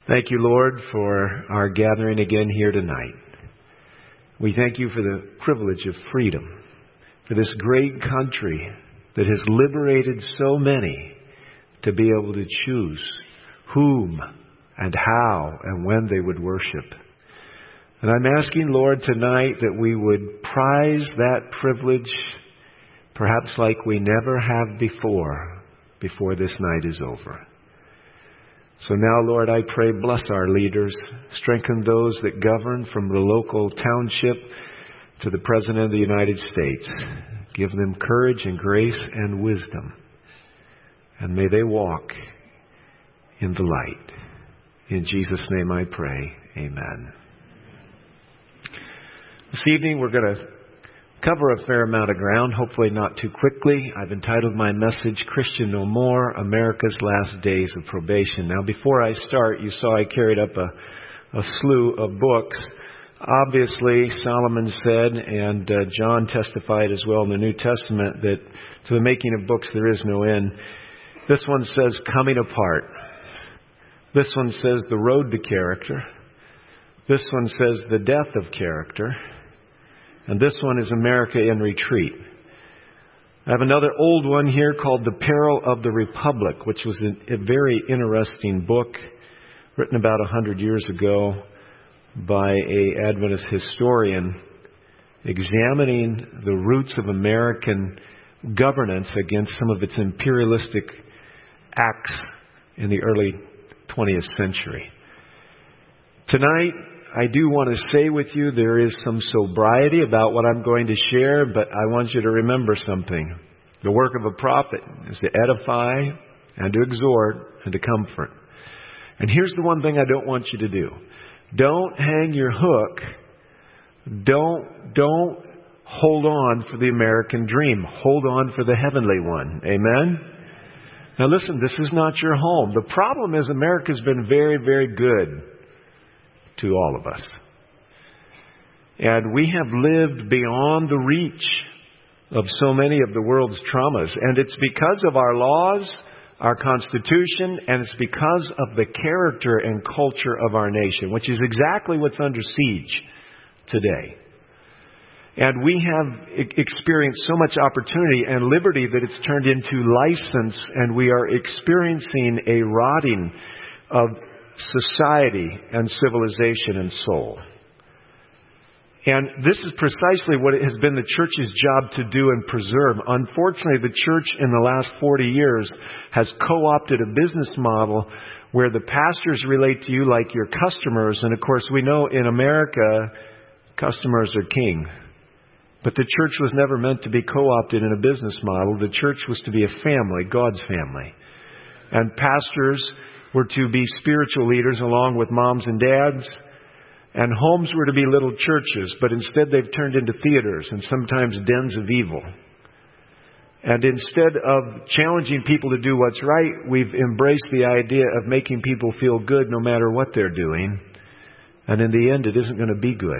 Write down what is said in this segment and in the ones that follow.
Thank you, Lord, for our gathering again here tonight. We thank you for the privilege of freedom, for this great country that has liberated so many to be able to choose whom and how and when they would worship. And I'm asking, Lord, tonight that we would prize that privilege perhaps like we never have before this night is over. So now, Lord, I pray, bless our leaders, strengthen those that govern from the local township to the President of the United States. Give them courage and grace and wisdom. And may they walk in the light. In Jesus' name I pray. Amen. This evening we're going to cover a fair amount of ground, hopefully not too quickly. I've entitled my message, Christian No More, America's Last Days of Probation. Now, before I start, you saw I carried up a slew of books. Obviously, Solomon said, and John testified as well in the New Testament, that to the making of books there is no end. This one says, Coming Apart. This one says, The Road to Character. This one says, The Death of Character. And this one is America in Retreat. I have another old one here called The Peril of the Republic, which was a very interesting book written about 100 years ago by an Adventist historian examining the roots of American governance against some of its imperialistic acts in the early 20th century. Tonight, I do want to say with you there is some sobriety about what I'm going to share, but I want you to remember something. The work of a prophet is to edify and to exhort and to comfort. And here's the one thing I don't want you to do. Don't hang your hook. Don't hold on for the American dream. Hold on for the heavenly one. Amen? Now listen, this is not your home. The problem is America's been very, very good to all of us. And we have lived beyond the reach of so many of the world's traumas. And it's because of our laws, our Constitution, and it's because of the character and culture of our nation, which is exactly what's under siege today. And we have experienced so much opportunity and liberty that it's turned into license, and we are experiencing a rotting of society and civilization and soul. And this is precisely what it has been the church's job to do and preserve. Unfortunately, the church in the last 40 years has co-opted a business model where the pastors relate to you like your customers. And of course, we know in America, customers are king. But the church was never meant to be co-opted in a business model. The church was to be a family, God's family. And pastors were to be spiritual leaders along with moms and dads. And homes were to be little churches, but instead they've turned into theaters and sometimes dens of evil. And instead of challenging people to do what's right, we've embraced the idea of making people feel good no matter what they're doing. And in the end, it isn't going to be good.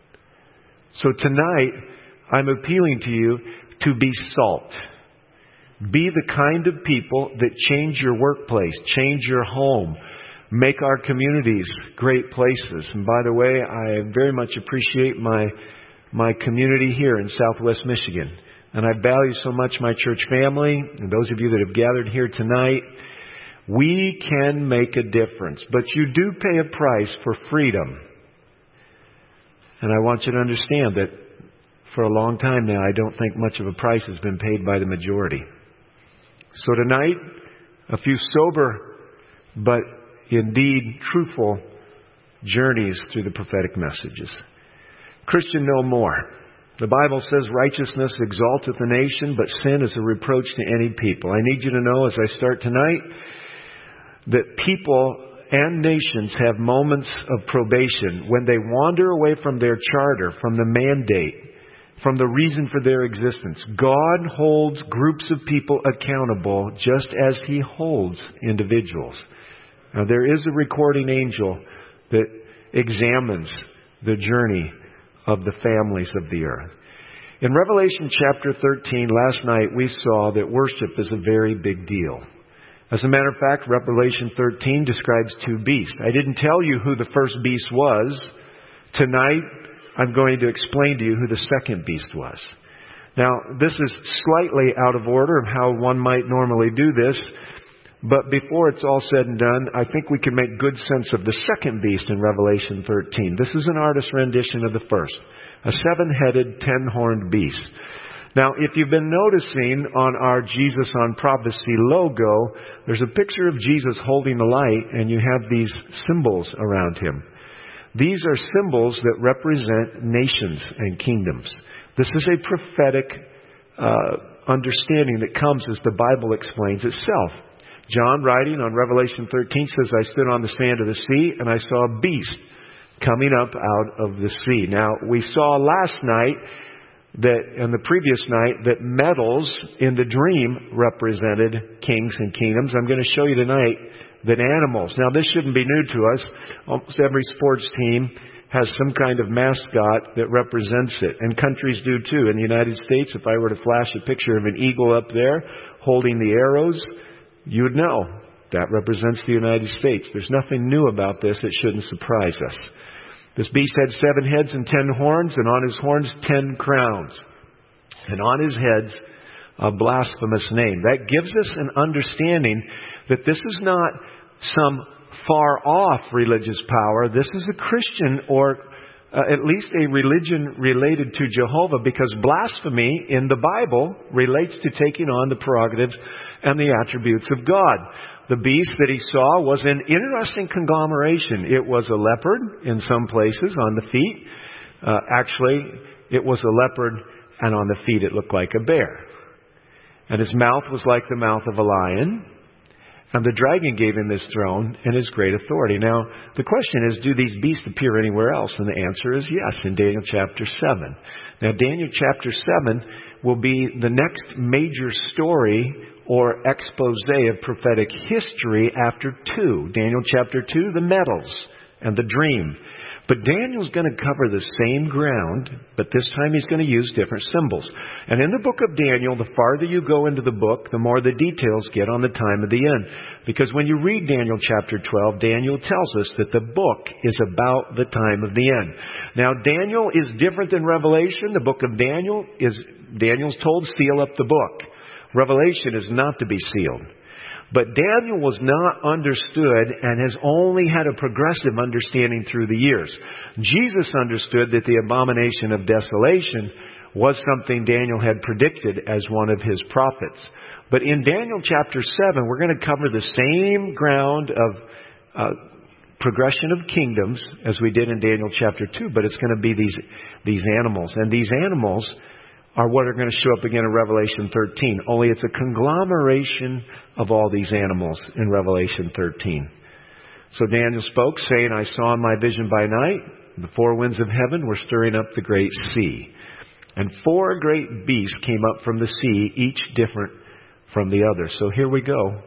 So tonight, I'm appealing to you to be salt. Be the kind of people that change your workplace, change your home, make our communities great places. And by the way, I very much appreciate my community here in Southwest Michigan. And I value so much my church family and those of you that have gathered here tonight. We can make a difference, but you do pay a price for freedom. And I want you to understand that for a long time now, I don't think much of a price has been paid by the majority. So tonight, a few sober but indeed truthful journeys through the prophetic messages. Christian no more. The Bible says righteousness exalteth a nation, but sin is a reproach to any people. I need you to know as I start tonight that people and nations have moments of probation when they wander away from their charter, from the mandate, from the reason for their existence. God holds groups of people accountable just as He holds individuals. Now, there is a recording angel that examines the journey of the families of the earth. In Revelation chapter 13, last night we saw that worship is a very big deal. As a matter of fact, Revelation 13 describes two beasts. I didn't tell you who the first beast was. Tonight, I'm going to explain to you who the second beast was. Now, this is slightly out of order of how one might normally do this, but before it's all said and done, I think we can make good sense of the second beast in Revelation 13. This is an artist's rendition of the first, a seven-headed, ten-horned beast. Now, if you've been noticing on our Jesus on Prophecy logo, there's a picture of Jesus holding the light, and you have these symbols around him. These are symbols that represent nations and kingdoms. This is a prophetic understanding that comes as the Bible explains itself. John, writing on Revelation 13, says, I stood on the sand of the sea, and I saw a beast coming up out of the sea. Now, we saw last night and the previous night that metals in the dream represented kings and kingdoms. I'm going to show you tonight that animals. Now, this shouldn't be new to us. Almost every sports team has some kind of mascot that represents it. And countries do too. In the United States, if I were to flash a picture of an eagle up there holding the arrows, you would know that represents the United States. There's nothing new about this that shouldn't surprise us. This beast had 7 heads and 10 horns, and on his horns 10 crowns, and on his heads a blasphemous name. That gives us an understanding that this is not some far-off religious power. This is a Christian or at least a religion related to Jehovah, because blasphemy in the Bible relates to taking on the prerogatives and the attributes of God. The beast that he saw was an interesting conglomeration. It was a leopard in some places on the feet. Actually, it was a leopard, and on the feet it looked like a bear. And his mouth was like the mouth of a lion. And the dragon gave him his throne and his great authority. Now, the question is, do these beasts appear anywhere else? And the answer is yes, in Daniel chapter 7. Now, Daniel chapter 7 will be the next major story or expose of prophetic history after 2. Daniel chapter 2, the metals and the dream. But Daniel's going to cover the same ground, but this time he's going to use different symbols. And in the book of Daniel, the farther you go into the book, the more the details get on the time of the end. Because when you read Daniel chapter 12, Daniel tells us that the book is about the time of the end. Now, Daniel is different than Revelation. The book of Daniel's told, seal up the book. Revelation is not to be sealed. But Daniel was not understood and has only had a progressive understanding through the years. Jesus understood that the abomination of desolation was something Daniel had predicted as one of his prophets. But in Daniel chapter 7, we're going to cover the same ground of progression of kingdoms as we did in Daniel chapter 2, but it's going to be these animals. And these animals are what are going to show up again in Revelation 13. Only it's a conglomeration of all these animals in Revelation 13. So Daniel spoke, saying, I saw in my vision by night, the 4 winds of heaven were stirring up the great sea. And 4 great beasts came up from the sea, each different from the other. So here we go.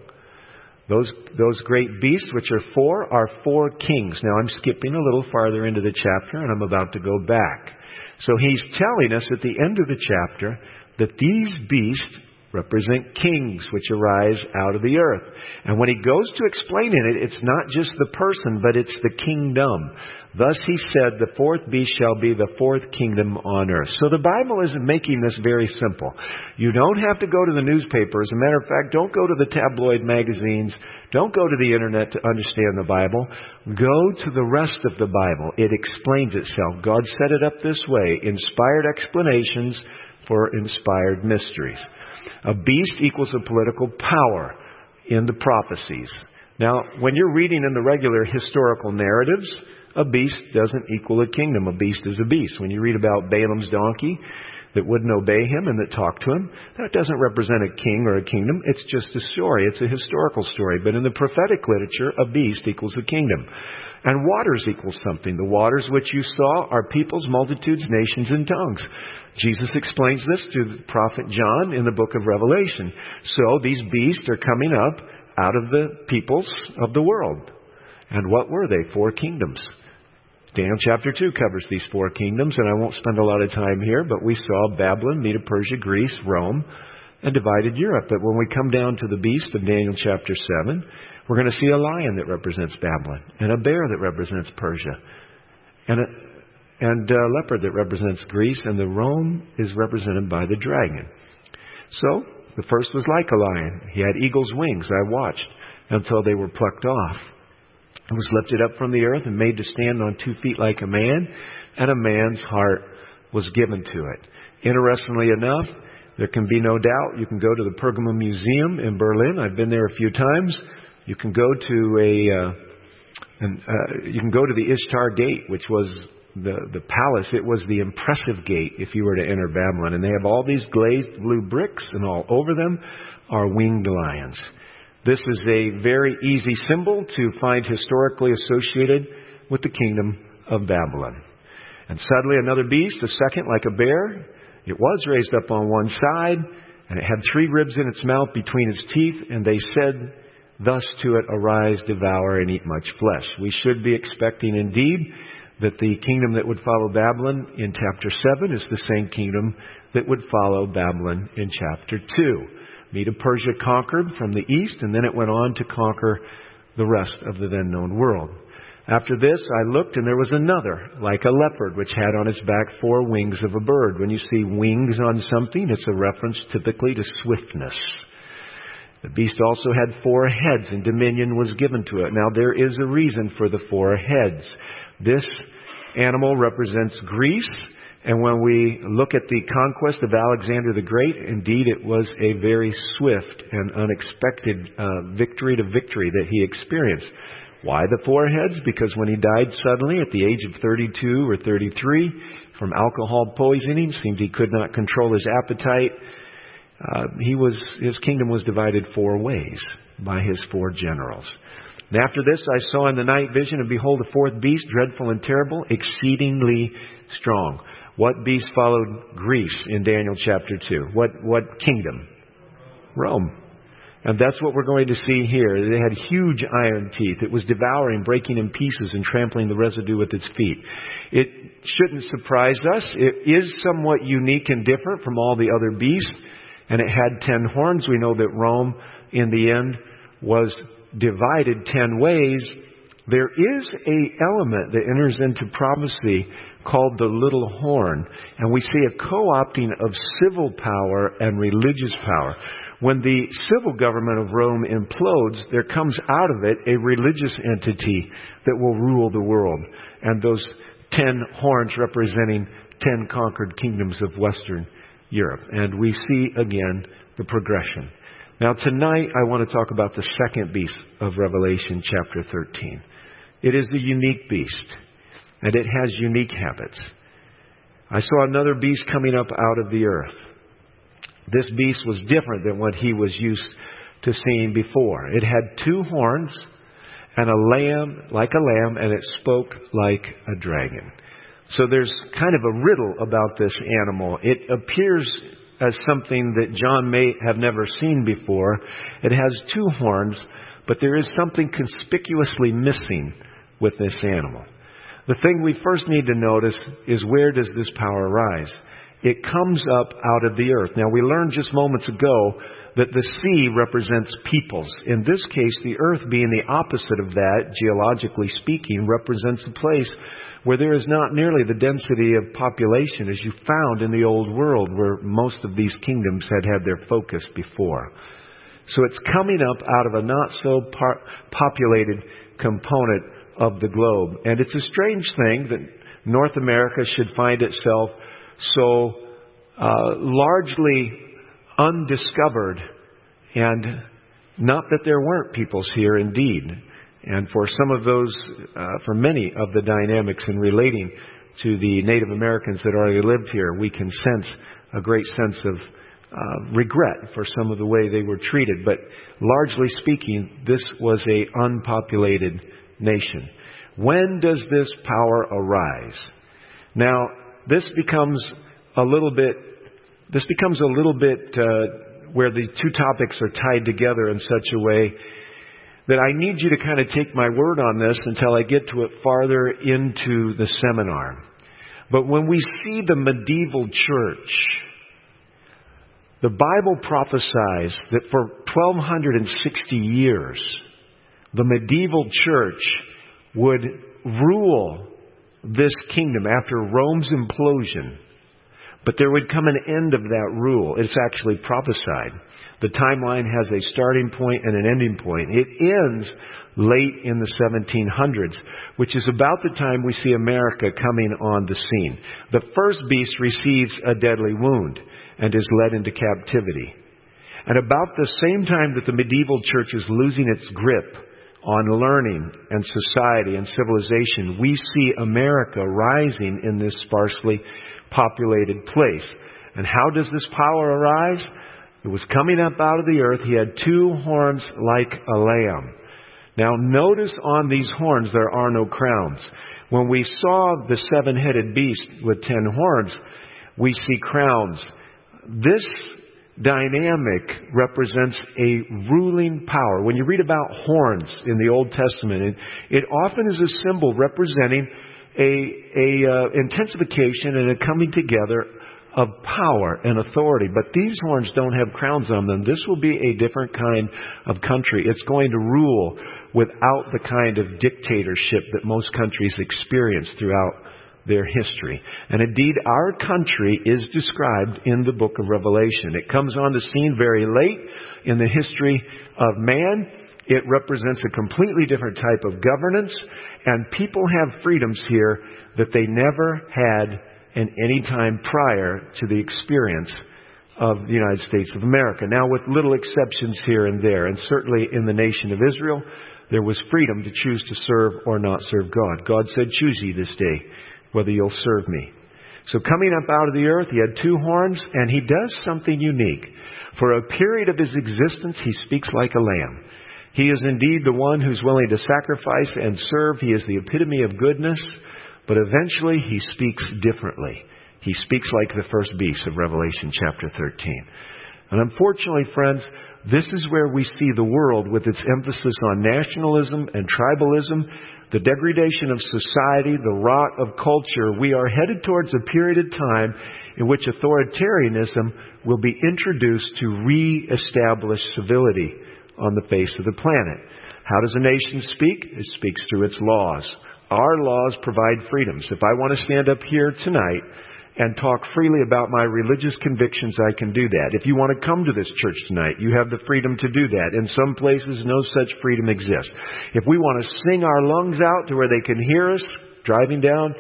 Those great beasts, which are 4 kings. Now I'm skipping a little farther into the chapter, and I'm about to go back. So he's telling us at the end of the chapter that these beasts represent kings which arise out of the earth. And when he goes to explaining it, it's not just the person, but it's the kingdom. Thus he said, the 4th beast shall be the 4th kingdom on earth. So the Bible isn't making this very simple. You don't have to go to the newspaper. As a matter of fact, don't go to the tabloid magazines. Don't go to the internet to understand the Bible. Go to the rest of the Bible. It explains itself. God set it up this way. Inspired explanations for inspired mysteries. A beast equals a political power in the prophecies. Now, when you're reading in the regular historical narratives, a beast doesn't equal a kingdom. A beast is a beast. When you read about Balaam's donkey that wouldn't obey him and that talked to him, that doesn't represent a king or a kingdom. It's just a story. It's a historical story. But in the prophetic literature, a beast equals a kingdom. And waters equals something. The waters which you saw are peoples, multitudes, nations, and tongues. Jesus explains this to the prophet John in the book of Revelation. So these beasts are coming up out of the peoples of the world. And what were they? 4 kingdoms. Daniel chapter 2 covers these 4 kingdoms, and I won't spend a lot of time here, but we saw Babylon, Medo-Persia, Greece, Rome, and divided Europe. But when we come down to the beast of Daniel chapter 7, we're going to see a lion that represents Babylon, and a bear that represents Persia, and a leopard that represents Greece, and the Rome is represented by the dragon. So, the first was like a lion. He had eagle's wings. I watched until they were plucked off. It was lifted up from the earth and made to stand on 2 feet like a man, and a man's heart was given to it. Interestingly enough, there can be no doubt. You can go to the Pergamum Museum in Berlin. I've been there a few times. You can go to the Ishtar Gate, which was the palace. It was the impressive gate if you were to enter Babylon. And they have all these glazed blue bricks, and all over them are winged lions. This is a very easy symbol to find historically associated with the kingdom of Babylon. And suddenly another beast, a second like a bear. It was raised up on one side, and it had 3 ribs in its mouth between its teeth, and they said thus to it, arise, devour, and eat much flesh. We should be expecting indeed that the kingdom that would follow Babylon in chapter 7 is the same kingdom that would follow Babylon in chapter 2. Medo-Persia conquered from the east, and then it went on to conquer the rest of the then known world. After this, I looked, and there was another, like a leopard, which had on its back 4 wings of a bird. When you see wings on something, it's a reference typically to swiftness. The beast also had 4 heads, and dominion was given to it. Now, there is a reason for the 4 heads. This animal represents Greece, and when we look at the conquest of Alexander the Great, indeed it was a very swift and unexpected victory to victory that he experienced. Why the 4 heads? Because when he died suddenly at the age of 32 or 33 from alcohol poisoning, seemed he could not control his appetite, his kingdom was divided 4 ways by his 4 generals. And after this I saw in the night vision, and behold, a 4th beast, dreadful and terrible, exceedingly strong. What beast followed Greece in Daniel chapter 2? What kingdom? Rome. And that's what we're going to see here. It had huge iron teeth. It was devouring, breaking in pieces, and trampling the residue with its feet. It shouldn't surprise us. It is somewhat unique and different from all the other beasts. And it had 10 horns. We know that Rome, in the end, was divided 10 ways. There is an element that enters into prophecy called the little horn. And we see a co-opting of civil power and religious power. When the civil government of Rome implodes, there comes out of it a religious entity that will rule the world. And those 10 horns representing 10 conquered kingdoms of Western Europe. And we see again the progression. Now tonight I want to talk about the second beast of Revelation chapter 13. It is a unique beast, and it has unique habits. I saw another beast coming up out of the earth. This beast was different than what he was used to seeing before. It had 2 horns and a lamb like a lamb, and it spoke like a dragon. So there's kind of a riddle about this animal. It appears as something that John may have never seen before. It has 2 horns, but there is something conspicuously missing with this animal. The thing we first need to notice is, where does this power rise? It comes up out of the earth. Now, we learned just moments ago that the sea represents peoples. In this case, the earth, being the opposite of that, geologically speaking, represents a place where there is not nearly the density of population as you found in the old world, where most of these kingdoms had their focus before. So it's coming up out of a not so populated component of the globe. And it's a strange thing that North America should find itself so largely undiscovered, and not that there weren't peoples here indeed. And for some of those, for many of the dynamics in relating to the Native Americans that already lived here, we can sense a great sense of regret for some of the way they were treated. But largely speaking, this was an unpopulated nation. When does this power arise? Now, this becomes a little bit where the 2 topics are tied together in such a way that I need you to kind of take my word on this until I get to it farther into the seminar. But when we see the medieval church The Bible prophesies that for 1,260 years, the medieval church would rule this kingdom after Rome's implosion. But there would come an end of that rule. It's actually prophesied. The timeline has a starting point and an ending point. It ends late in the 1700s, which is about the time we see America coming on the scene. The first beast receives a deadly wound and is led into captivity. And about the same time that the medieval church is losing its grip on learning and society and civilization, we see America rising in this sparsely populated place. And how does this power arise? It was coming up out of the earth. He had 2 horns like a lamb. Now notice on these horns there are no crowns. When we saw the 7-headed beast with 10 horns, we see crowns. This dynamic represents a ruling power. When you read about horns in the Old Testament, it often is a symbol representing a intensification and a coming together of power and authority. But these horns don't have crowns on them. This will be a different kind of country. It's going to rule without the kind of dictatorship that most countries experience throughout their history. And indeed, our country is described in the book of Revelation. It comes on the scene very late in the history of man. It represents a completely different type of governance, and people have freedoms here that they never had in any time prior to the experience of the United States of America. Now, with little exceptions here and there, and certainly in the nation of Israel, there was freedom to choose to serve or not serve God. God said, "Choose ye this day whether you'll serve me." So coming up out of the earth, he had 2 horns, and he does something unique. For a period of his existence, he speaks like a lamb. He is indeed the one who's willing to sacrifice and serve. He is the epitome of goodness. But eventually he speaks differently. He speaks like the first beast of Revelation chapter 13. And unfortunately, friends, this is where we see the world with its emphasis on nationalism and tribalism, the degradation of society, the rot of culture. We are headed towards a period of time in which authoritarianism will be introduced to re-establish civility on the face of the planet. How does a nation speak? It speaks through its laws. Our laws provide freedoms. If I want to stand up here tonight and talk freely about my religious convictions, I can do that. If you want to come to this church tonight, you have the freedom to do that. In some places, no such freedom exists. If we want to sing our lungs out to where they can hear us, driving down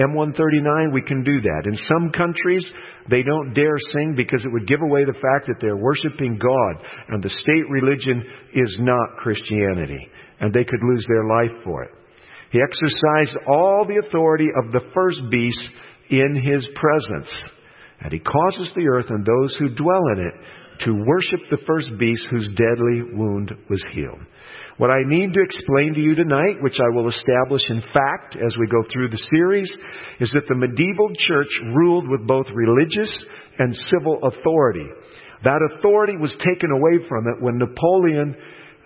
M139, we can do that. In some countries, they don't dare sing because it would give away the fact that they're worshiping God, and the state religion is not Christianity, and they could lose their life for it. He exercised all the authority of the first beast in his presence, and he causes the earth and those who dwell in it to worship the first beast whose deadly wound was healed. What I need to explain to you tonight, which I will establish in fact as we go through the series, is that the medieval church ruled with both religious and civil authority. That authority was taken away from it when Napoleon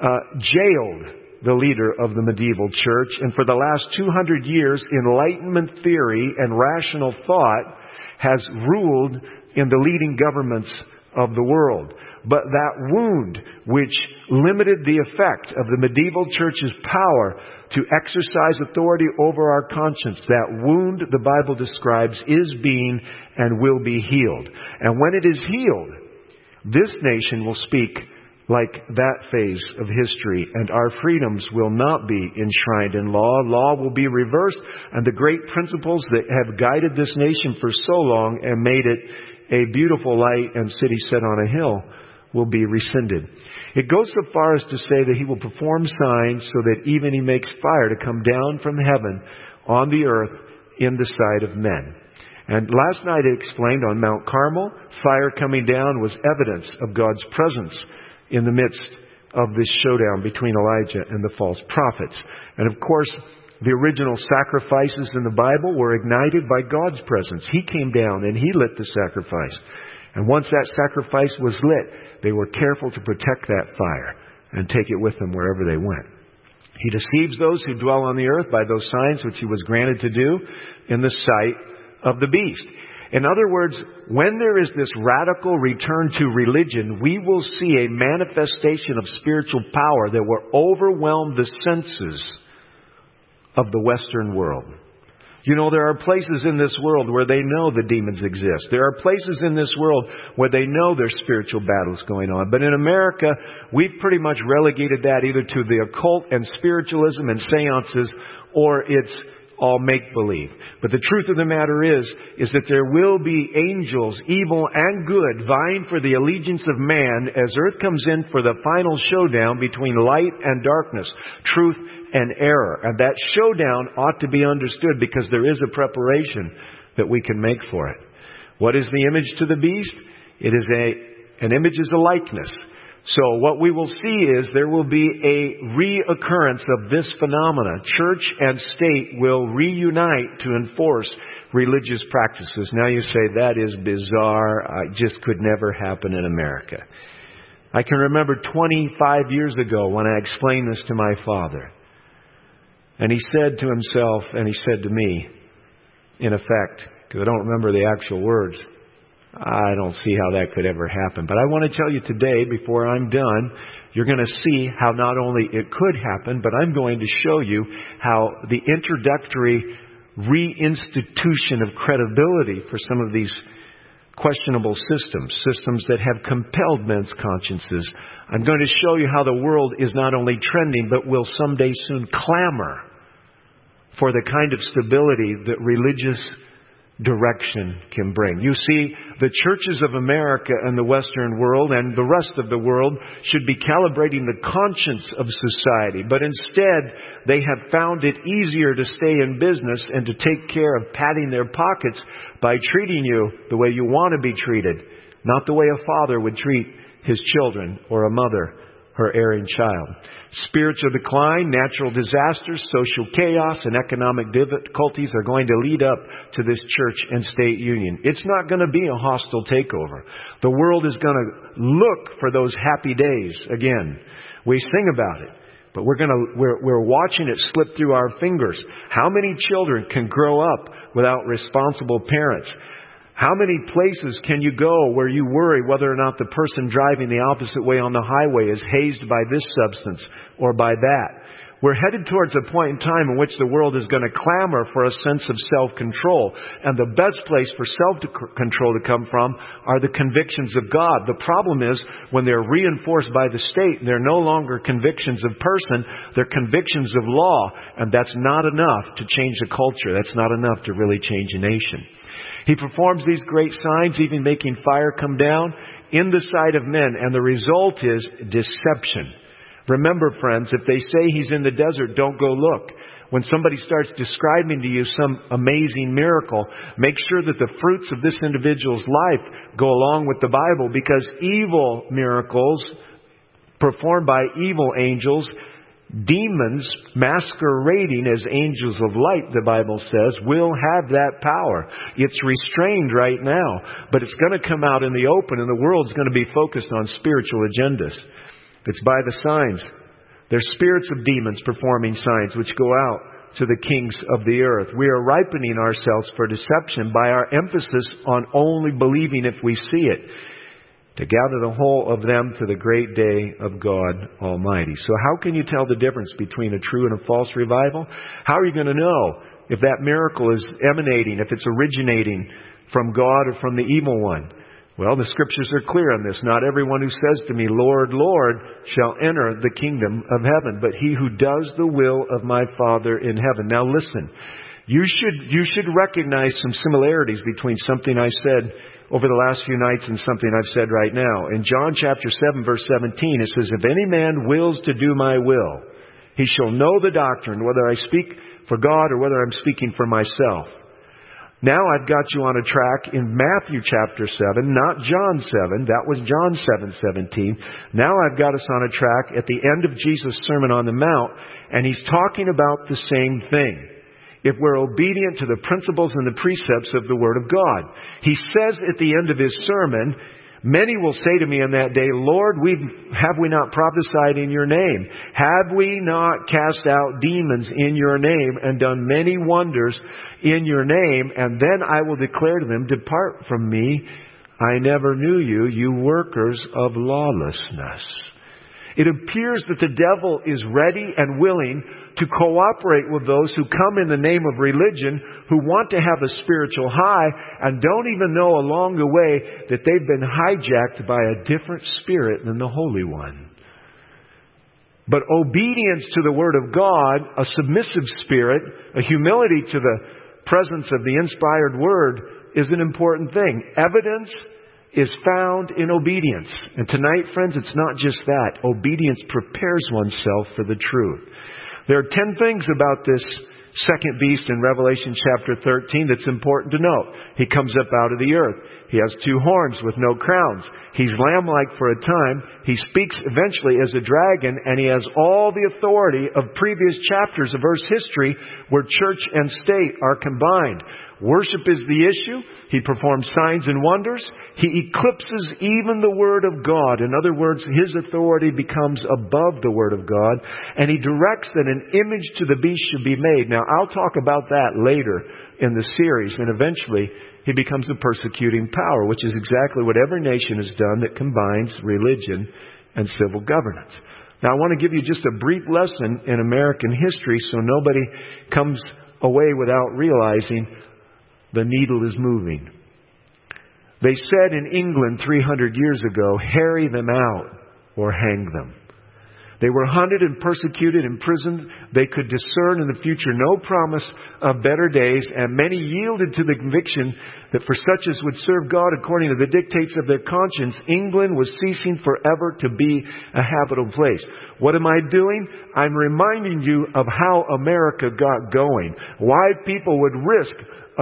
jailed the leader of the medieval church. And for the last 200 years, Enlightenment theory and rational thought has ruled in the leading governments of the world. But that wound, which limited the effect of the medieval church's power to exercise authority over our conscience, that wound, the Bible describes, is being and will be healed. And when it is healed, this nation will speak like that phase of history, and our freedoms will not be enshrined in law. Law will be reversed, and the great principles that have guided this nation for so long and made it a beautiful light and city set on a hill will be rescinded. It goes so far as to say that he will perform signs so that even he makes fire to come down from heaven on the earth in the sight of men. And last night I explained on Mount Carmel, fire coming down was evidence of God's presence in the midst of this showdown between Elijah and the false prophets. And of course, the original sacrifices in the Bible were ignited by God's presence. He came down and He lit the sacrifice. And once that sacrifice was lit, they were careful to protect that fire and take it with them wherever they went. He deceives those who dwell on the earth by those signs which He was granted to do in the sight of the beast. In other words, when there is this radical return to religion, we will see a manifestation of spiritual power that will overwhelm the senses of the Western world. You know, there are places in this world where they know the demons exist. There are places in this world where they know there's spiritual battles going on. But in America, we've pretty much relegated that either to the occult and spiritualism and seances, or it's all make-believe. But the truth of the matter is that there will be angels, evil and good, vying for the allegiance of man as earth comes in for the final showdown between light and darkness, truth and error. And that showdown ought to be understood because there is a preparation that we can make for it. What is the image to the beast? It is an image is a likeness. So what we will see is there will be a reoccurrence of this phenomena. Church and state will reunite to enforce religious practices. Now you say, that is bizarre. It just could never happen in America. I can remember 25 years ago when I explained this to my father. And he said to himself, and he said to me, in effect, because I don't remember the actual words, I don't see how that could ever happen. But I want to tell you today, before I'm done, you're going to see how not only it could happen, but I'm going to show you how the introductory reinstitution of credibility for some of these questionable systems that have compelled men's consciences. I'm going to show you how the world is not only trending, but will someday soon clamor for the kind of stability that religious direction can bring. You see, the churches of America and the Western world and the rest of the world should be calibrating the conscience of society, but instead they have found it easier to stay in business and to take care of padding their pockets by treating you the way you want to be treated, not the way a father would treat his children or a mother her erring child. Spiritual decline, natural disasters, social chaos, and economic difficulties are going to lead up to this church and state union. It's not going to be a hostile takeover. The world is going to look for those happy days again. We sing about it, but we're watching it slip through our fingers. How many children can grow up without responsible parents? How many places can you go where you worry whether or not the person driving the opposite way on the highway is hazed by this substance or by that? We're headed towards a point in time in which the world is going to clamor for a sense of self-control. And the best place for self-control to come from are the convictions of God. The problem is when they're reinforced by the state, they're no longer convictions of person, they're convictions of law. And that's not enough to change the culture. That's not enough to really change a nation. He performs these great signs, even making fire come down in the sight of men. And the result is deception. Remember, friends, if they say he's in the desert, don't go look. When somebody starts describing to you some amazing miracle, make sure that the fruits of this individual's life go along with the Bible, because evil miracles performed by evil angels, demons masquerading as angels of light, the Bible says, will have that power. It's restrained right now, but it's going to come out in the open, and the world's going to be focused on spiritual agendas. It's by the signs. There's spirits of demons performing signs which go out to the kings of the earth. We are ripening ourselves for deception by our emphasis on only believing if we see it, to gather the whole of them to the great day of God Almighty. So how can you tell the difference between a true and a false revival? How are you going to know if that miracle is emanating, if it's originating from God or from the evil one? Well, the Scriptures are clear on this. Not everyone who says to me, Lord, Lord, shall enter the kingdom of heaven, but he who does the will of my Father in heaven. Now listen, you should recognize some similarities between something I said over the last few nights and something I've said right now. In John chapter 7, verse 17, it says, if any man wills to do my will, he shall know the doctrine, whether I speak for God or whether I'm speaking for myself. Now I've got you on a track in Matthew chapter 7, not John 7. That was John 7:17. Now I've got us on a track at the end of Jesus' Sermon on the Mount, and he's talking about the same thing. If we're obedient to the principles and the precepts of the Word of God. He says at the end of his sermon, Many will say to me in that day, Lord, have we not prophesied in your name? Have we not cast out demons in your name and done many wonders in your name? And then I will declare to them, depart from me. I never knew you, you workers of lawlessness. It appears that the devil is ready and willing to cooperate with those who come in the name of religion, who want to have a spiritual high and don't even know along the way that they've been hijacked by a different spirit than the Holy One. But obedience to the Word of God, a submissive spirit, a humility to the presence of the inspired Word is an important thing. Evidence is found in obedience. And tonight, friends, it's not just that. Obedience prepares oneself for the truth. There are 10 things about this second beast in Revelation chapter 13 that's important to note. He comes up out of the earth. He has 2 horns with no crowns. He's lamb-like for a time. He speaks eventually as a dragon, and he has all the authority of previous chapters of Earth's history where church and state are combined. Worship is the issue. He performs signs and wonders. He eclipses even the Word of God. In other words, his authority becomes above the Word of God. And he directs that an image to the beast should be made. Now, I'll talk about that later in the series. And eventually, he becomes the persecuting power, which is exactly what every nation has done that combines religion and civil governance. Now, I want to give you just a brief lesson in American history so nobody comes away without realizing the needle is moving. They said in England 300 years ago, harry them out or hang them. They were hunted and persecuted, imprisoned. They could discern in the future no promise of better days, and many yielded to the conviction that for such as would serve God according to the dictates of their conscience, England was ceasing forever to be a habitable place. What am I doing? I'm reminding you of how America got going. Why people would risk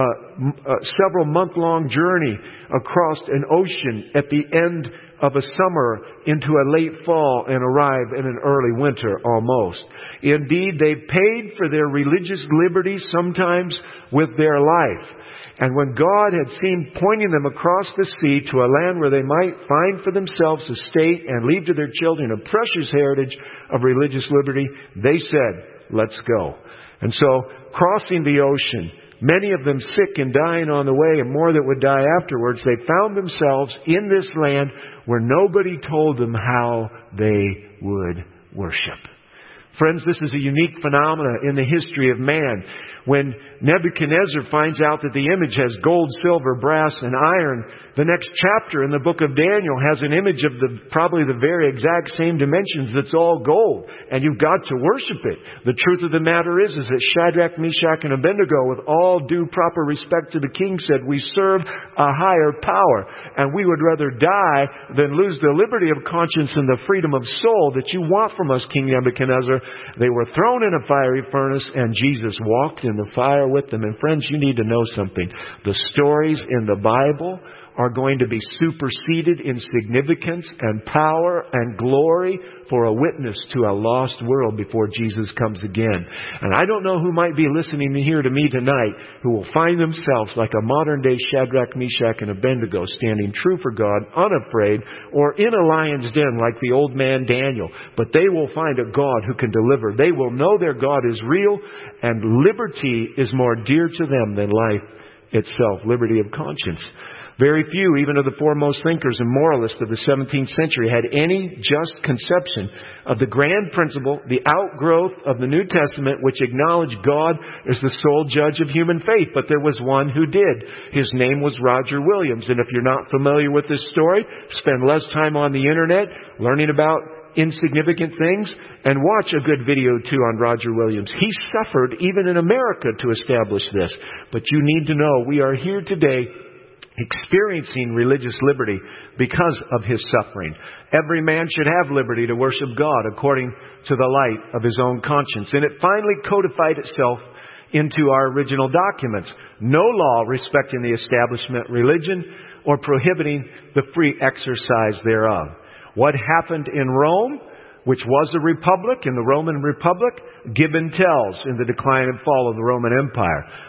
a several month-long journey across an ocean at the end of a summer into a late fall and arrive in an early winter almost. Indeed, they paid for their religious liberties sometimes with their life. And when God had seemed pointing them across the sea to a land where they might find for themselves a state and leave to their children a precious heritage of religious liberty, they said, let's go. And so, crossing the ocean, many of them sick and dying on the way, and more that would die afterwards, they found themselves in this land where nobody told them how they would worship. Friends, this is a unique phenomenon in the history of man. When Nebuchadnezzar finds out that the image has gold, silver, brass, and iron, the next chapter in the book of Daniel has an image of probably the very exact same dimensions that's all gold. And you've got to worship it. The truth of the matter is that Shadrach, Meshach, and Abednego, with all due proper respect to the king, said, we serve a higher power. And we would rather die than lose the liberty of conscience and the freedom of soul that you want from us, King Nebuchadnezzar. They were thrown in a fiery furnace, and Jesus walked in the fire with them. And friends, you need to know something. The stories in the Bible are going to be superseded in significance and power and glory for a witness to a lost world before Jesus comes again. And I don't know who might be listening here to me tonight who will find themselves like a modern day Shadrach, Meshach, and Abednego, standing true for God, unafraid, or in a lion's den like the old man Daniel. But they will find a God who can deliver. They will know their God is real, and liberty is more dear to them than life itself, liberty of conscience. Very few, even of the foremost thinkers and moralists of the 17th century, had any just conception of the grand principle, the outgrowth of the New Testament, which acknowledged God as the sole judge of human faith. But there was one who did. His name was Roger Williams. And if you're not familiar with this story, spend less time on the internet learning about insignificant things and watch a good video too on Roger Williams. He suffered even in America to establish this. But you need to know we are here today experiencing religious liberty because of his suffering. Every man should have liberty to worship God according to the light of his own conscience. And it finally codified itself into our original documents. No law respecting the establishment religion or prohibiting the free exercise thereof. What happened in Rome, which was a republic, in the Roman Republic, Gibbon tells in The Decline and Fall of the Roman Empire.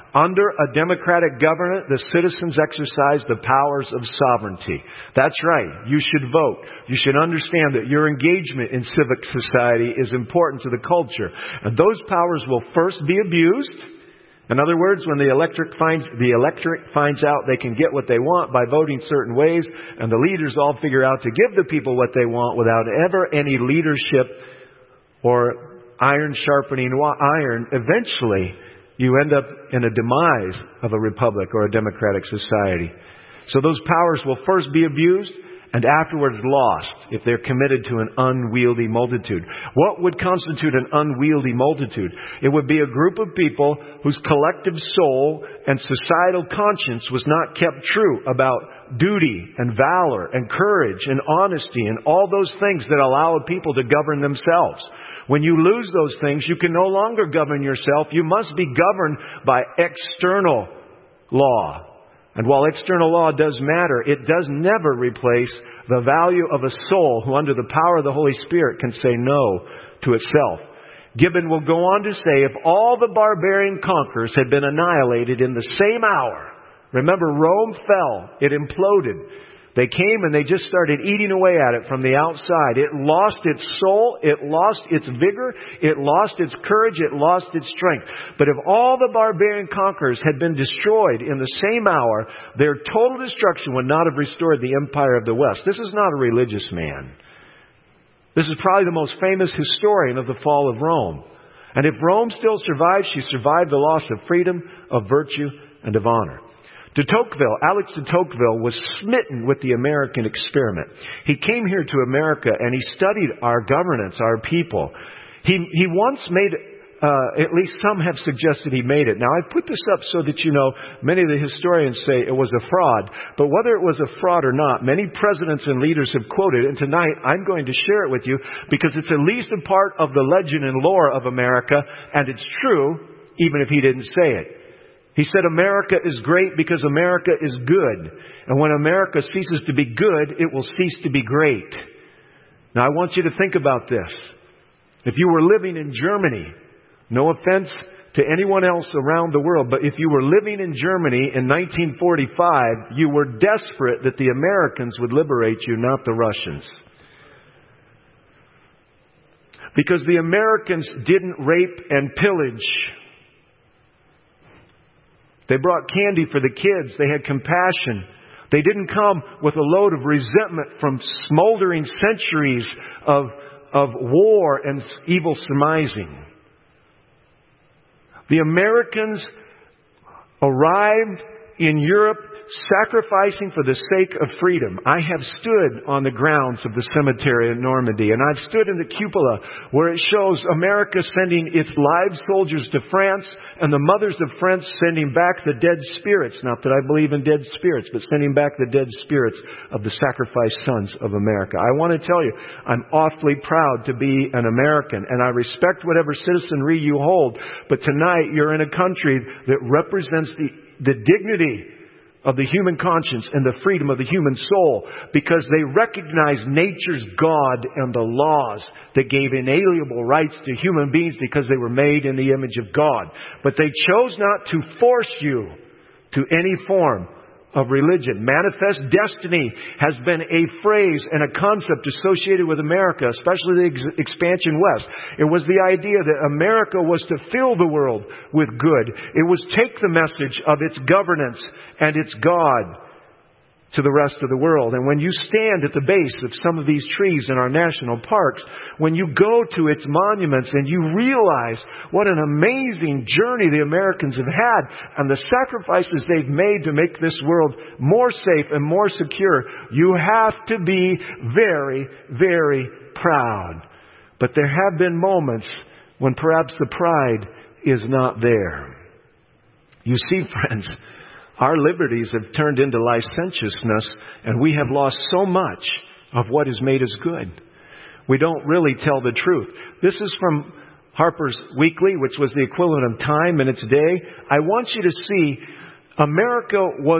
Under a democratic government, the citizens exercise the powers of sovereignty. That's right. You should vote. You should understand that your engagement in civic society is important to the culture. And those powers will first be abused. In other words, when the electorate finds out they can get what they want by voting certain ways, and the leaders all figure out to give the people what they want without ever any leadership or iron sharpening iron, eventually you end up in a demise of a republic or a democratic society. So those powers will first be abused and afterwards lost if they're committed to an unwieldy multitude. What would constitute an unwieldy multitude? It would be a group of people whose collective soul and societal conscience was not kept true about duty and valor and courage and honesty and all those things that allow a people to govern themselves. When you lose those things, you can no longer govern yourself. You must be governed by external law. And while external law does matter, it does never replace the value of a soul who, under the power of the Holy Spirit, can say no to itself. Gibbon will go on to say, if all the barbarian conquerors had been annihilated in the same hour, remember, Rome fell, it imploded. They came and they just started eating away at it from the outside. It lost its soul, it lost its vigor, it lost its courage, it lost its strength. But if all the barbarian conquerors had been destroyed in the same hour, their total destruction would not have restored the empire of the West. This is not a religious man. This is probably the most famous historian of the fall of Rome. And if Rome still survived, she survived the loss of freedom, of virtue, and of honor. Alex de Tocqueville was smitten with the American experiment. He came here to America and he studied our governance, our people. He once made, at least some have suggested he made it. Now, I've put this up so that you know, many of the historians say it was a fraud. But whether it was a fraud or not, many presidents and leaders have quoted it. And tonight, I'm going to share it with you because it's at least a part of the legend and lore of America. And it's true, even if he didn't say it. He said America is great because America is good. And when America ceases to be good, it will cease to be great. Now, I want you to think about this. If you were living in Germany, no offense to anyone else around the world, but if you were living in Germany in 1945, you were desperate that the Americans would liberate you, not the Russians. Because the Americans didn't rape and pillage. They brought candy for the kids. They had compassion. They didn't come with a load of resentment from smoldering centuries of war and evil surmising. The Americans arrived in Europe sacrificing for the sake of freedom. I have stood on the grounds of the cemetery in Normandy, and I've stood in the cupola where it shows America sending its live soldiers to France and the mothers of France sending back the dead spirits. Not that I believe in dead spirits, but sending back the dead spirits of the sacrificed sons of America. I want to tell you, I'm awfully proud to be an American, and I respect whatever citizenry you hold, but tonight you're in a country that represents the dignity of the human conscience and the freedom of the human soul, because they recognize nature's God and the laws that gave inalienable rights to human beings because they were made in the image of God. But they chose not to force you to any form of religion. Manifest destiny has been a phrase and a concept associated with America, especially the expansion west. It was the idea that America was to fill the world with good. It was take the message of its governance and its God to the rest of the world. And when you stand at the base of some of these trees in our national parks, when you go to its monuments and you realize what an amazing journey the Americans have had and the sacrifices they've made to make this world more safe and more secure, you have to be very, very proud. But there have been moments when perhaps the pride is not there. You see, friends, our liberties have turned into licentiousness, and we have lost so much of what has made us good. We don't really tell the truth. This is from Harper's Weekly, which was the equivalent of Time in its day. I want you to see, America was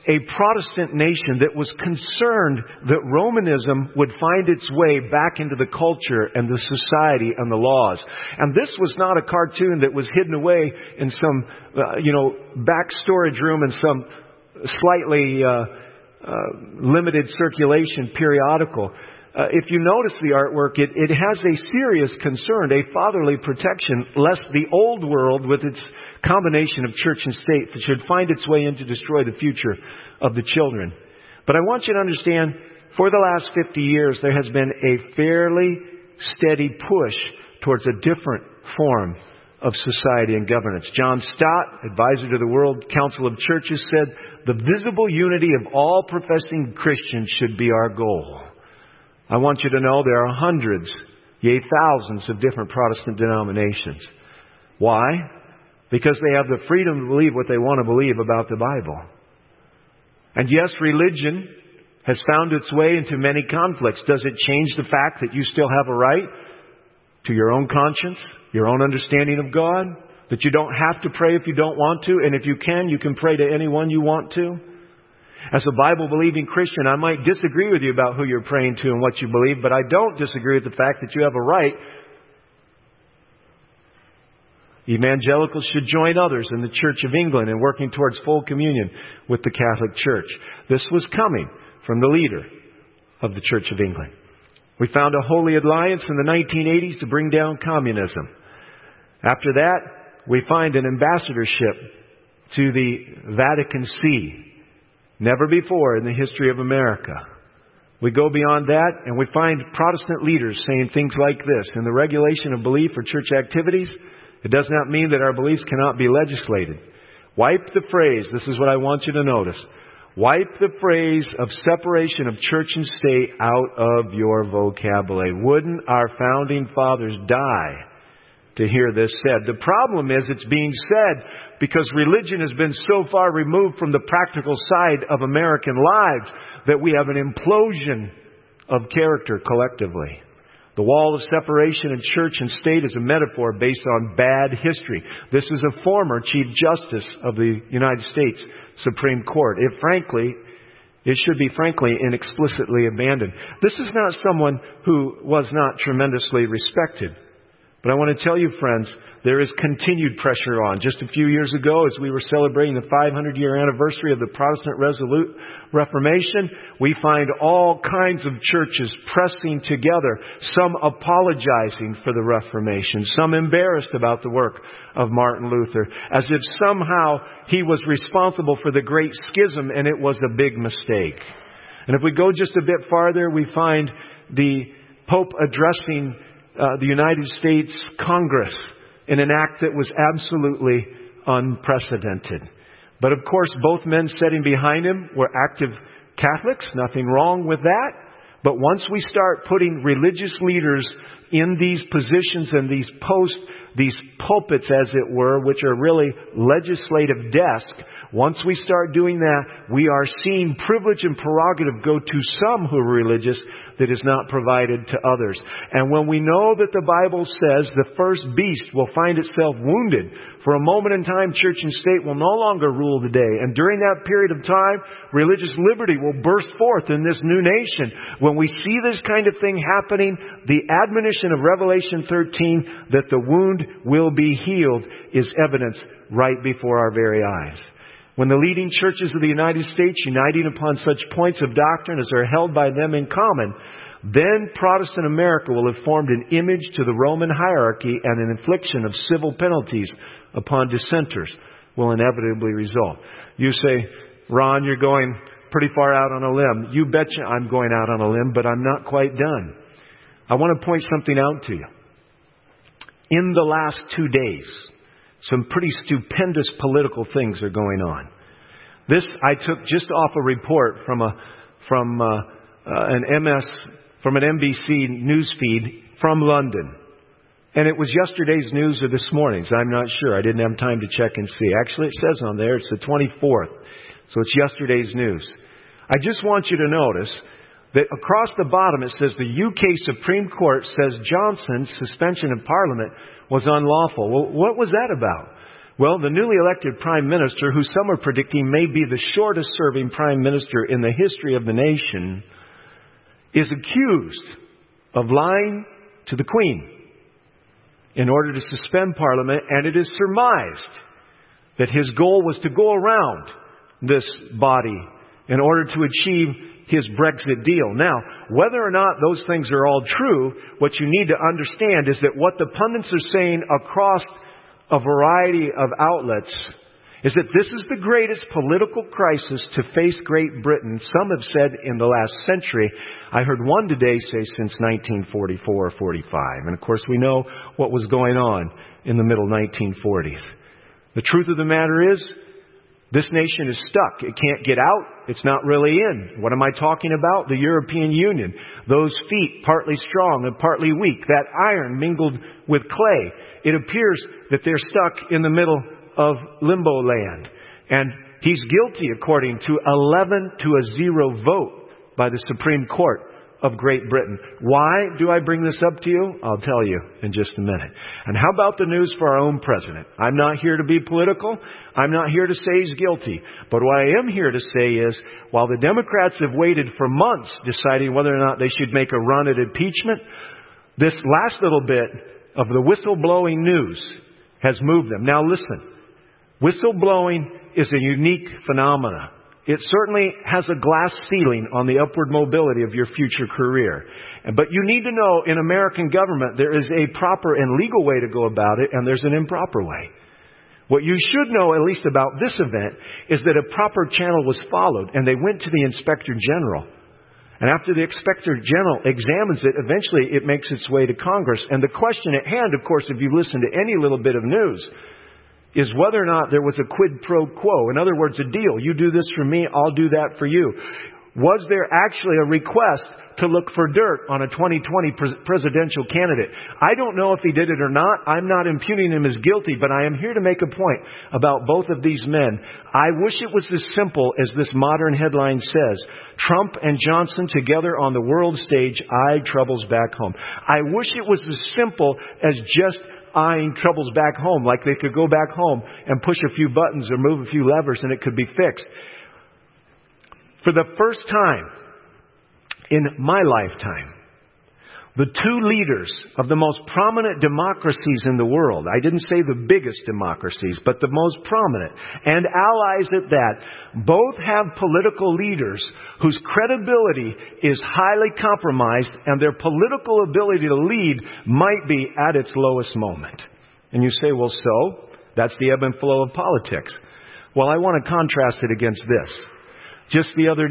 a Protestant nation that was concerned that Romanism would find its way back into the culture and the society and the laws. And this was not a cartoon that was hidden away in some, back storage room in some slightly limited circulation periodical. If you notice the artwork, it has a serious concern, a fatherly protection, lest the old world with its combination of church and state should find its way in to destroy the future of the children. But I want you to understand, for the last 50 years, there has been a fairly steady push towards a different form of society and governance. John Stott, advisor to the World Council of Churches, said, "The visible unity of all professing Christians should be our goal." I want you to know there are hundreds, yea, thousands of different Protestant denominations. Why? Because they have the freedom to believe what they want to believe about the Bible. And yes, religion has found its way into many conflicts. Does it change the fact that you still have a right to your own conscience, your own understanding of God? That you don't have to pray if you don't want to, and if you can pray to anyone you want to? As a Bible-believing Christian, I might disagree with you about who you're praying to and what you believe, but I don't disagree with the fact that you have a right. Evangelicals should join others in the Church of England in working towards full communion with the Catholic Church. This was coming from the leader of the Church of England. We found a holy alliance in the 1980s to bring down communism. After that, we find an ambassadorship to the Vatican See. Never before in the history of America. We go beyond that and we find Protestant leaders saying things like this: in the regulation of belief or church activities, it does not mean that our beliefs cannot be legislated. Wipe the phrase, this is what I want you to notice, wipe the phrase of separation of church and state out of your vocabulary. Wouldn't our founding fathers die to hear this said? The problem is it's being said because religion has been so far removed from the practical side of American lives that we have an implosion of character collectively. The wall of separation in church and state is a metaphor based on bad history. This is a former Chief Justice of the United States Supreme Court. It should be frankly and explicitly abandoned. This is not someone who was not tremendously respected. But I want to tell you, friends, there is continued pressure on. Just a few years ago, as we were celebrating the 500-year anniversary of the Protestant Reformation, we find all kinds of churches pressing together, some apologizing for the Reformation, some embarrassed about the work of Martin Luther, as if somehow he was responsible for the Great Schism and it was a big mistake. And if we go just a bit farther, we find the Pope addressing the United States Congress in an act that was absolutely unprecedented. But of course, both men sitting behind him were active Catholics. Nothing wrong with that. But once we start putting religious leaders in these positions and these pulpits, as it were, which are really legislative desks, once we start doing that, we are seeing privilege and prerogative go to some who are religious that is not provided to others. And when we know that the Bible says the first beast will find itself wounded, for a moment in time, church and state will no longer rule the day. And during that period of time, religious liberty will burst forth in this new nation. When we see this kind of thing happening, the admonition of Revelation 13 that the wound will be healed is evidence right before our very eyes. When the leading churches of the United States, uniting upon such points of doctrine as are held by them in common, then Protestant America will have formed an image to the Roman hierarchy, and an infliction of civil penalties upon dissenters will inevitably result. You say, Ron, you're going pretty far out on a limb. You betcha I'm going out on a limb, but I'm not quite done. I want to point something out to you. In the last 2 days, some pretty stupendous political things are going on. This I took just off a report from an NBC news feed from London. And it was yesterday's news or this morning's. I'm not sure. I didn't have time to check and see. Actually, it says on there it's the 24th. So it's yesterday's news. I just want you to notice that across the bottom it says the UK Supreme Court says Johnson's suspension of Parliament was unlawful. Well, what was that about? Well, the newly elected Prime Minister, who some are predicting may be the shortest serving Prime Minister in the history of the nation, is accused of lying to the Queen in order to suspend Parliament, and it is surmised that his goal was to go around this body in order to achieve his Brexit deal. Now, whether or not those things are all true, what you need to understand is that what the pundits are saying across a variety of outlets is that this is the greatest political crisis to face Great Britain. Some have said in the last century. I heard one today say since 1944 or 45. And of course we know what was going on in the middle 1940s. The truth of the matter is, this nation is stuck. It can't get out. It's not really in. What am I talking about? The European Union. Those feet, partly strong and partly weak. That iron mingled with clay. It appears that they're stuck in the middle of limbo land. And he's guilty according to 11-0 vote by the Supreme Court of Great Britain. Why do I bring this up to you? I'll tell you in just a minute. And how about the news for our own president? I'm not here to be political. I'm not here to say he's guilty. But what I am here to say is, while the Democrats have waited for months deciding whether or not they should make a run at impeachment, this last little bit of the whistleblowing news has moved them. Now listen, whistleblowing is a unique phenomenon. It certainly has a glass ceiling on the upward mobility of your future career. But you need to know, in American government, there is a proper and legal way to go about it, and there's an improper way. What you should know, at least about this event, is that a proper channel was followed, and they went to the Inspector General. And after the Inspector General examines it, eventually it makes its way to Congress. And the question at hand, of course, if you listen to any little bit of news, is whether or not there was a quid pro quo. In other words, a deal. You do this for me, I'll do that for you. Was there actually a request to look for dirt on a 2020 presidential candidate? I don't know if he did it or not. I'm not impugning him as guilty, but I am here to make a point about both of these men. I wish it was as simple as this modern headline says. Trump and Johnson together on the world stage eyed troubles back home. I wish it was as simple as just eyeing troubles back home, like they could go back home and push a few buttons or move a few levers and it could be fixed. For the first time in my lifetime, the two leaders of the most prominent democracies in the world, I didn't say the biggest democracies, but the most prominent, and allies at that, both have political leaders whose credibility is highly compromised and their political ability to lead might be at its lowest moment. And you say, well, so? That's the ebb and flow of politics. Well, I want to contrast it against this. Just the other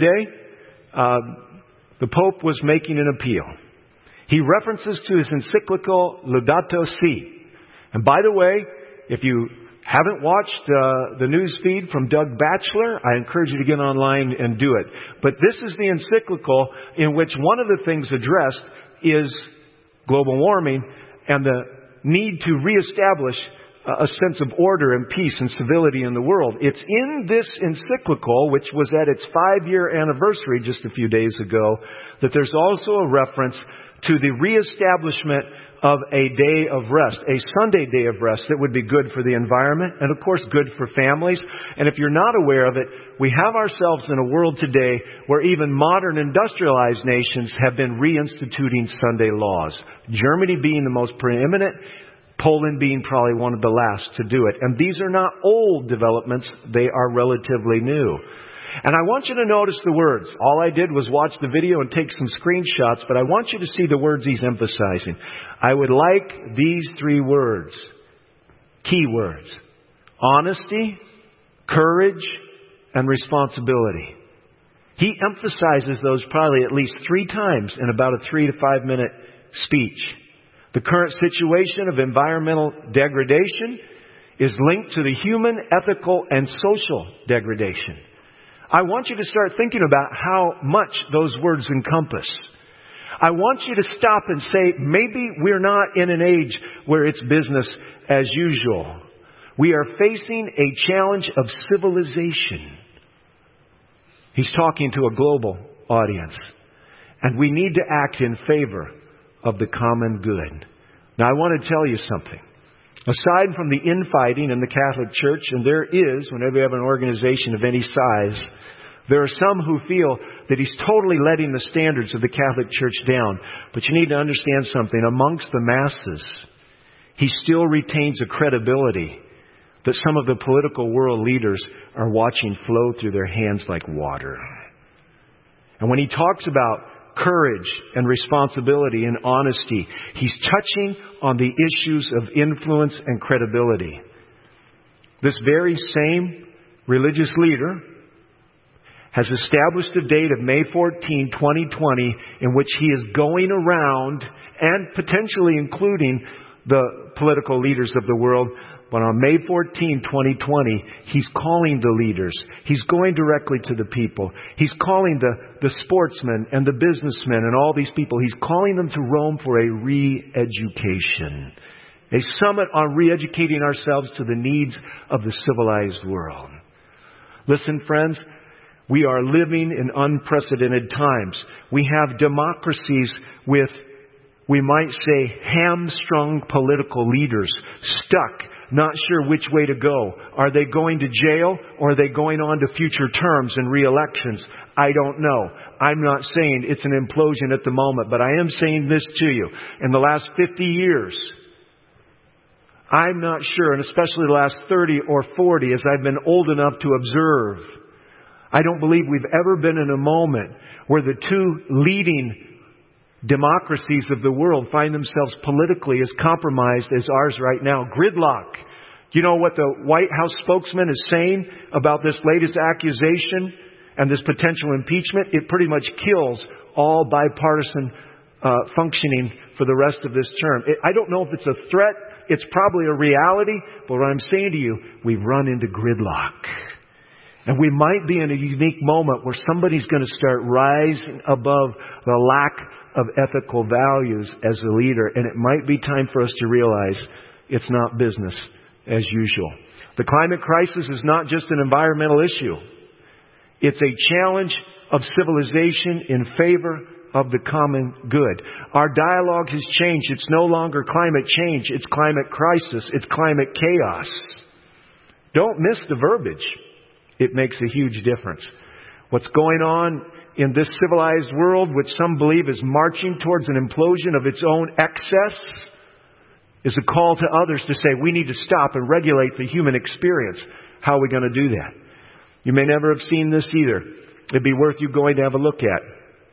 day, the Pope was making an appeal. He references to his encyclical Laudato Si. And by the way, if you haven't watched the news feed from Doug Batchelor, I encourage you to get online and do it. But this is the encyclical in which one of the things addressed is global warming and the need to reestablish a sense of order and peace and civility in the world. It's in this encyclical, which was at its 5-year anniversary just a few days ago, that there's also a reference to the reestablishment of a day of rest, a Sunday day of rest that would be good for the environment and, of course, good for families. And if you're not aware of it, we have ourselves in a world today where even modern industrialized nations have been reinstituting Sunday laws. Germany being the most preeminent, Poland being probably one of the last to do it. And these are not old developments. They are relatively new. And I want you to notice the words. All I did was watch the video and take some screenshots, but I want you to see the words he's emphasizing. I would like these 3 words, key words: honesty, courage, and responsibility. He emphasizes those probably at least 3 times in about a 3 to 5 minute speech. The current situation of environmental degradation is linked to the human, ethical, and social degradation. I want you to start thinking about how much those words encompass. I want you to stop and say, maybe we're not in an age where it's business as usual. We are facing a challenge of civilization. He's talking to a global audience. And we need to act in favor of the common good. Now, I want to tell you something. Aside from the infighting in the Catholic Church, and there is, whenever you have an organization of any size, there are some who feel that he's totally letting the standards of the Catholic Church down. But you need to understand something. Amongst the masses, he still retains a credibility that some of the political world leaders are watching flow through their hands like water. And when he talks about courage and responsibility and honesty, he's touching on the issues of influence and credibility. This very same religious leader has established a date of May 14, 2020, in which he is going around and potentially including the political leaders of the world. But on May 14, 2020, he's calling the leaders. He's going directly to the people. He's calling the sportsmen and the businessmen and all these people. He's calling them to Rome for a re-education. A summit on re-educating ourselves to the needs of the civilized world. Listen, friends, we are living in unprecedented times. We have democracies with, we might say, hamstrung political leaders stuck, not sure which way to go. Are they going to jail or are they going on to future terms and re-elections? I don't know. I'm not saying it's an implosion at the moment, but I am saying this to you. In the last 50 years, I'm not sure, and especially the last 30 or 40 as I've been old enough to observe, I don't believe we've ever been in a moment where the two leading democracies of the world find themselves politically as compromised as ours right now. Gridlock. Do you know what the White House spokesman is saying about this latest accusation and this potential impeachment? It pretty much kills all bipartisan functioning for the rest of this term. I don't know if it's a threat. It's probably a reality. But what I'm saying to you, we've run into gridlock. And we might be in a unique moment where somebody's going to start rising above the lack of ethical values as a leader. And it might be time for us to realize it's not business as usual. The climate crisis is not just an environmental issue. It's a challenge of civilization in favor of the common good. Our dialogue has changed. It's no longer climate change. It's climate crisis. It's climate chaos. Don't miss the verbiage. It makes a huge difference. What's going on in this civilized world, which some believe is marching towards an implosion of its own excess, is a call to others to say, we need to stop and regulate the human experience. How are we going to do that? You may never have seen this either. It'd be worth you going to have a look at.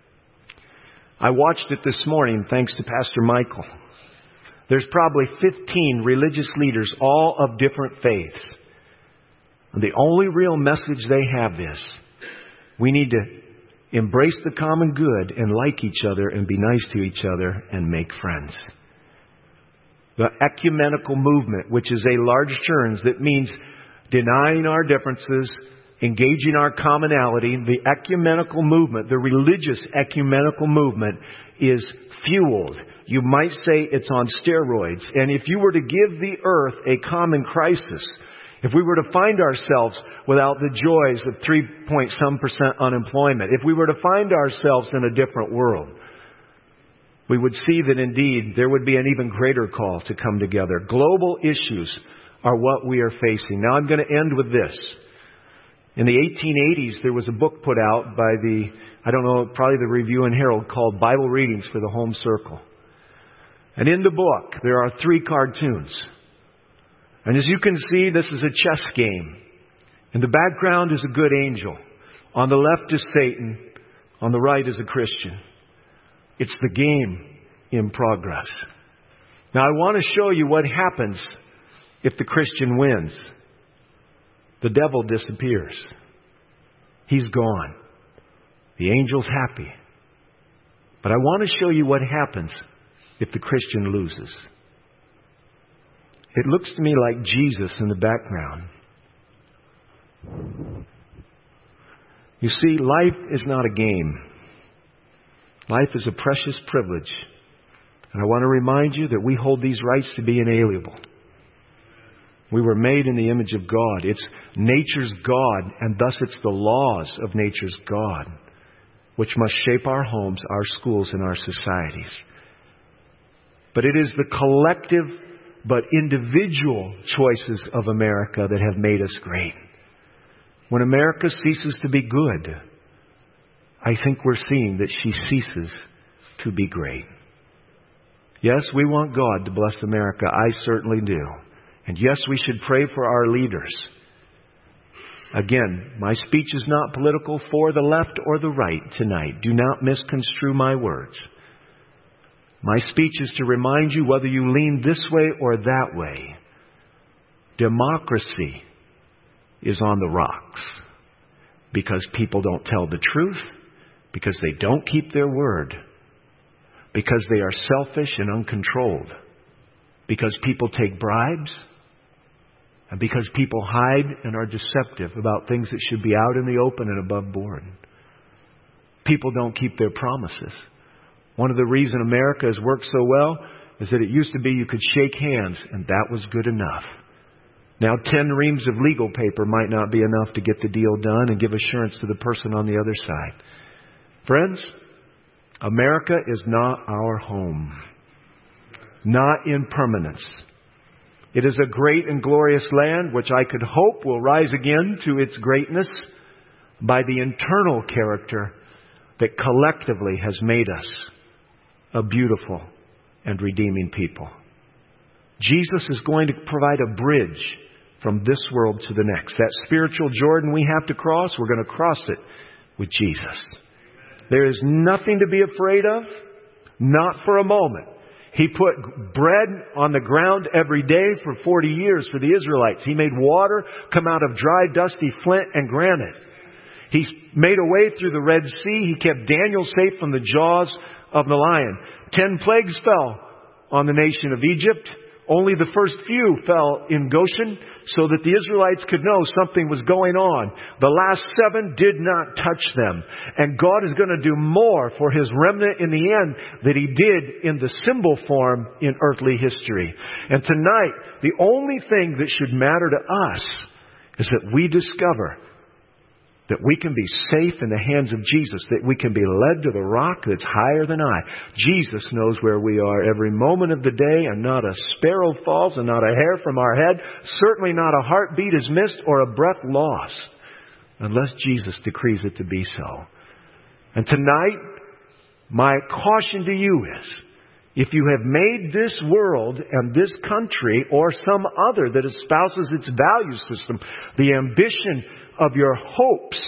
I watched it this morning thanks to Pastor Michael. There's probably 15 religious leaders, all of different faiths. And the only real message they have is, we need to embrace the common good and like each other and be nice to each other and make friends. The ecumenical movement, which is a large term that means denying our differences, engaging our commonality, the ecumenical movement, the religious ecumenical movement is fueled. You might say it's on steroids. And if you were to give the earth a common crisis, if we were to find ourselves without the joys of 3% unemployment, if we were to find ourselves in a different world, we would see that indeed there would be an even greater call to come together. Global issues are what we are facing. Now I'm going to end with this. In the 1880s, there was a book put out by probably the Review and Herald called Bible Readings for the Home Circle. And in the book, there are 3 cartoons. And as you can see, this is a chess game. In the background is a good angel. On the left is Satan. On the right is a Christian. It's the game in progress. Now, I want to show you what happens if the Christian wins. The devil disappears. He's gone. The angel's happy. But I want to show you what happens if the Christian loses. It looks to me like Jesus in the background. You see, life is not a game. Life is a precious privilege. And I want to remind you that we hold these rights to be inalienable. We were made in the image of God. It's nature's God, and thus it's the laws of nature's God, which must shape our homes, our schools, and our societies. But it is the collective but individual choices of America that have made us great. When America ceases to be good, I think we're seeing that she ceases to be great. Yes, we want God to bless America. I certainly do. And yes, we should pray for our leaders. Again, my speech is not political for the left or the right tonight. Do not misconstrue my words. My speech is to remind you, whether you lean this way or that way, democracy is on the rocks because people don't tell the truth, because they don't keep their word, because they are selfish and uncontrolled, because people take bribes, and because people hide and are deceptive about things that should be out in the open and above board. People don't keep their promises. One of the reasons America has worked so well is that it used to be you could shake hands and that was good enough. Now 10 reams of legal paper might not be enough to get the deal done and give assurance to the person on the other side. Friends, America is not our home. Not in permanence. It is a great and glorious land which I could hope will rise again to its greatness by the internal character that collectively has made us a beautiful and redeeming people. Jesus is going to provide a bridge from this world to the next. That spiritual Jordan we have to cross, we're going to cross it with Jesus. There is nothing to be afraid of, not for a moment. He put bread on the ground every day for 40 years for the Israelites. He made water come out of dry, dusty flint and granite. He's made a way through the Red Sea. He kept Daniel safe from the jaws of the lion. 10 plagues fell on the nation of Egypt. Only the first few fell in Goshen so that the Israelites could know something was going on. The last 7 did not touch them. And God is going to do more for His remnant in the end than He did in the symbol form in earthly history. And tonight, the only thing that should matter to us is that we discover that we can be safe in the hands of Jesus, that we can be led to the rock that's higher than I. Jesus knows where we are every moment of the day, and not a sparrow falls and not a hair from our head. Certainly not a heartbeat is missed or a breath lost, unless Jesus decrees it to be so. And tonight, my caution to you is, if you have made this world and this country or some other that espouses its value system the ambition of your hopes,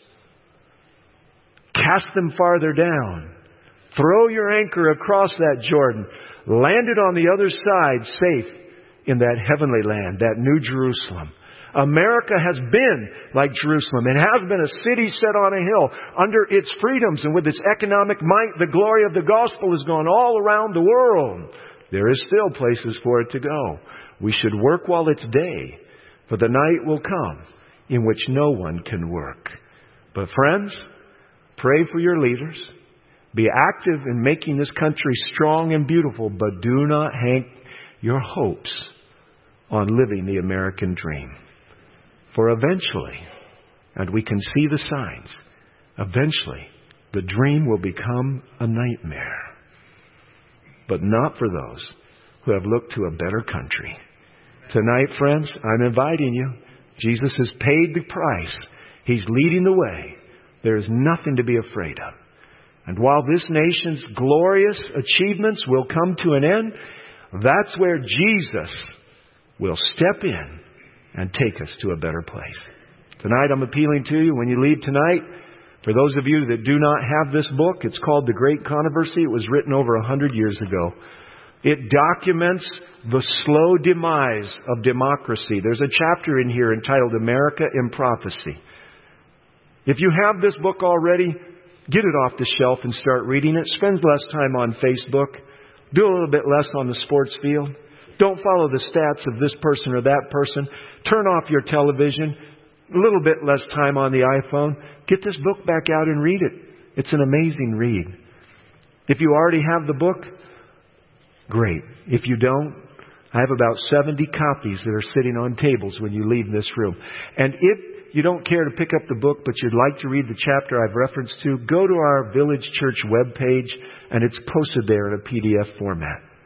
cast them farther down. Throw your anchor across that Jordan. Land it on the other side safe in that heavenly land, that New Jerusalem. America has been like Jerusalem. It has been a city set on a hill under its freedoms, and with its economic might, the glory of the gospel has gone all around the world. There is still places for it to go. We should work while it's day, for the night will come in which no one can work. But friends, pray for your leaders. Be active in making this country strong and beautiful, but do not hang your hopes on living the American dream. For eventually, and we can see the signs, eventually the dream will become a nightmare. But not for those who have looked to a better country. Tonight, friends, I'm inviting you. Jesus has paid the price. He's leading the way. There is nothing to be afraid of. And while this nation's glorious achievements will come to an end, that's where Jesus will step in and take us to a better place. Tonight I'm appealing to you when you leave tonight. For those of you that do not have this book, it's called The Great Controversy. It was written over 100 years ago. It documents the slow demise of democracy. There's a chapter in here entitled America in Prophecy. If you have this book already, get it off the shelf and start reading it. Spend less time on Facebook. Do a little bit less on the sports field. Don't follow the stats of this person or that person. Turn off your television. A little bit less time on the iPhone. Get this book back out and read it. It's an amazing read. If you already have the book, great. If you don't, I have about 70 copies that are sitting on tables when you leave this room. And if you don't care to pick up the book, but you'd like to read the chapter I've referenced to, go to our Village Church webpage, and it's posted there in a PDF format.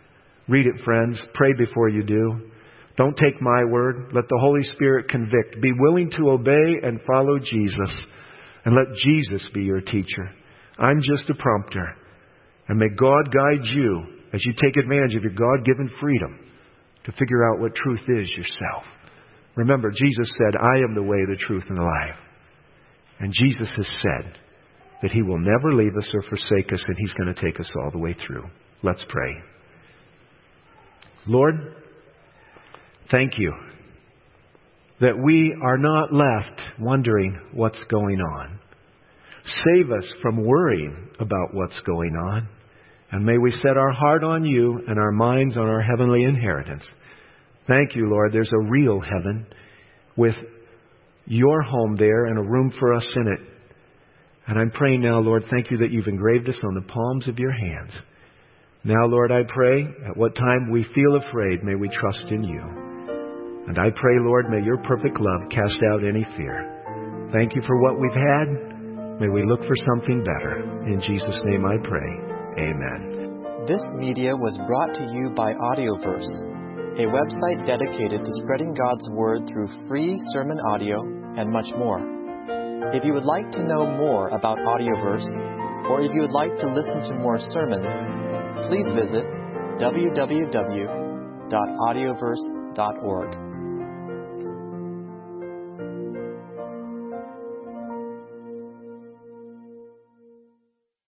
Read it, friends. Pray before you do. Don't take my word. Let the Holy Spirit convict. Be willing to obey and follow Jesus. And let Jesus be your teacher. I'm just a prompter. And may God guide you as you take advantage of your God-given freedom to figure out what truth is yourself. Remember, Jesus said, I am the way, the truth, and the life. And Jesus has said that He will never leave us or forsake us, and He's going to take us all the way through. Let's pray. Lord, thank you that we are not left wondering what's going on. Save us from worrying about what's going on. And may we set our heart on you and our minds on our heavenly inheritance. Thank you, Lord. There's a real heaven with your home there and a room for us in it. And I'm praying now, Lord, thank you that you've engraved us on the palms of your hands. Now, Lord, I pray at what time we feel afraid, may we trust in you. And I pray, Lord, may your perfect love cast out any fear. Thank you for what we've had. May we look for something better. In Jesus' name I pray. Amen. This media was brought to you by Audioverse, a website dedicated to spreading God's Word through free sermon audio and much more. If you would like to know more about Audioverse, or if you would like to listen to more sermons, please visit www.audioverse.org.